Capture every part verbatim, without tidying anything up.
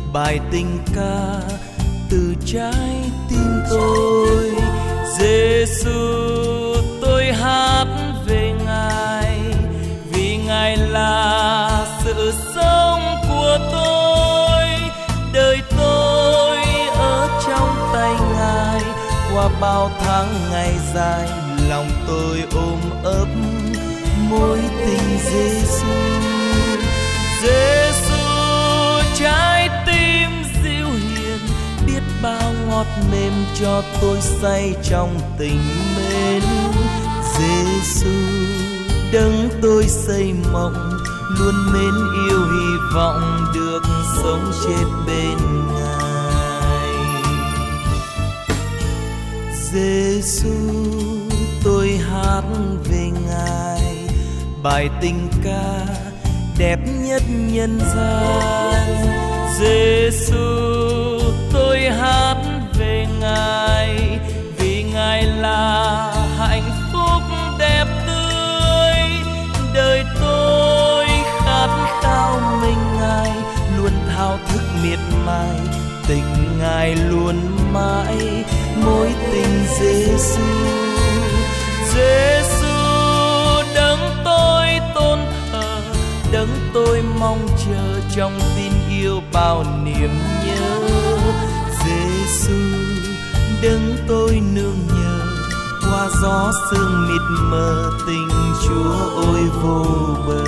bài tình ca từ trái tim tôi. Giêsu, tôi hát về Ngài, vì Ngài là sự sống của tôi. Đời tôi ở trong tay Ngài, qua bao tháng ngày dài, lòng tôi ôm ấp mối tình Giêsu. Giêsu, trái tim dịu hiền, biết bao ngọt mềm cho tôi say trong tình mến. Giêsu, đấng tôi xây mộng, luôn mến yêu hy vọng được sống chết bên Ngài. Giêsu, tôi hát về Ngài, bài tình ca đẹp nhất nhân gian. Giêsu, tôi hát về Ngài, vì Ngài là hạnh phúc đẹp tươi. Đời tôi khát khao mình Ngài, luôn thao thức miệt mài, tình Ngài luôn mãi, mối tình Giêsu. Giêsu, đấng tôi tôn thờ, đấng tôi mong chờ, trong tin yêu bao niềm nhớ. Giêsu, đấng tôi nương nhờ, qua gió sương mịt mờ, tình Chúa ôi vô bờ.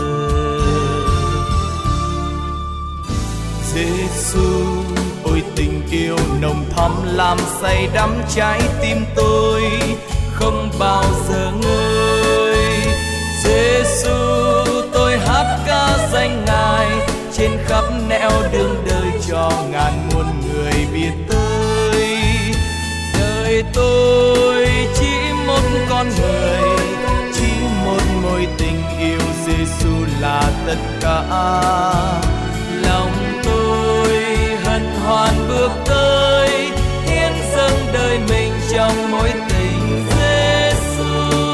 Giêsu, ôi tình yêu nồng thắm làm say đắm trái tim tôi, không bao giờ ngơi. Giêsu, tôi hát ca danh Ngài, trên khắp nẻo đường đời cho ngàn muôn người biết tới. Đời tôi chỉ một con người, chỉ một mối tình yêu, Giêsu là tất cả. Lòng tôi hân hoan bước tới, hiến dâng đời mình trong mối tình Giêsu.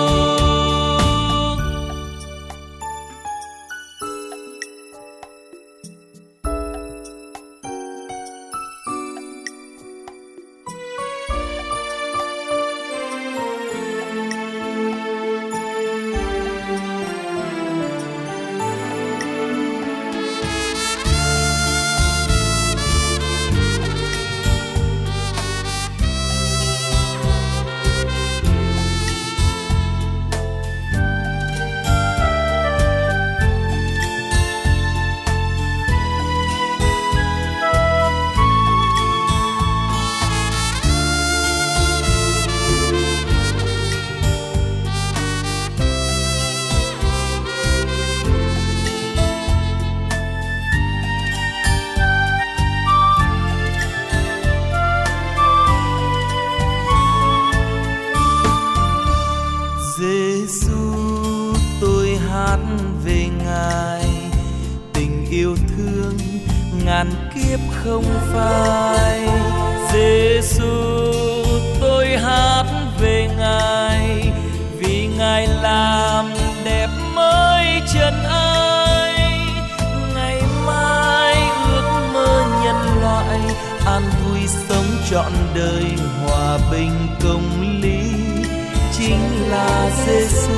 Giêsu, tôi hát về Ngài, tình yêu thương ngàn kiếp không phai. Giêsu, tôi hát về Ngài, vì Ngài làm đẹp mới chân ai. Ngày mai ước mơ nhân loại an vui sống trọn đời, hòa bình công lý chính là Giêsu.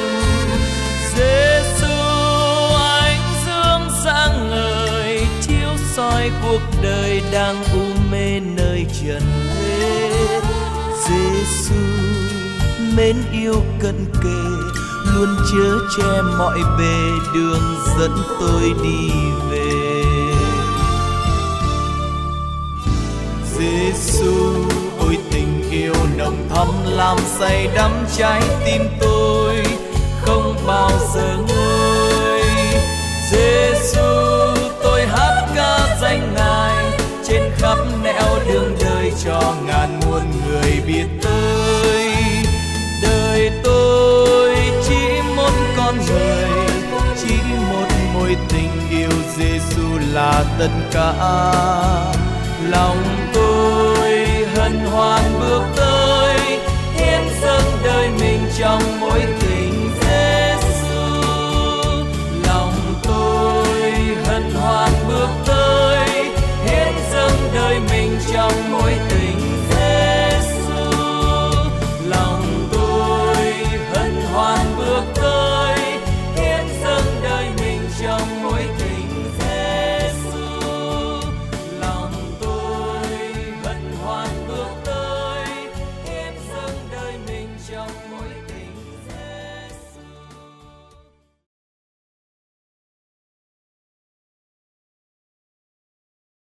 Giêsu, ánh dương sáng ngời, chiếu soi cuộc đời đang u mê nơi trần thế. Giêsu, mến yêu cận kề, luôn chở che mọi bề, đường dẫn tôi đi về. Giêsu, ôi tình yêu nồng thắm làm say đắm trái tim tôi, không bao giờ ngơi. Giêsu, tôi hát ca danh Ngài, trên khắp nẻo đường đời cho ngàn muôn người biết tới. Đời tôi chỉ một con người, chỉ một mối tình yêu, Giêsu là tất cả. Lòng tôi hân hoan bước tới, hiến dâng đời mình trong mối tình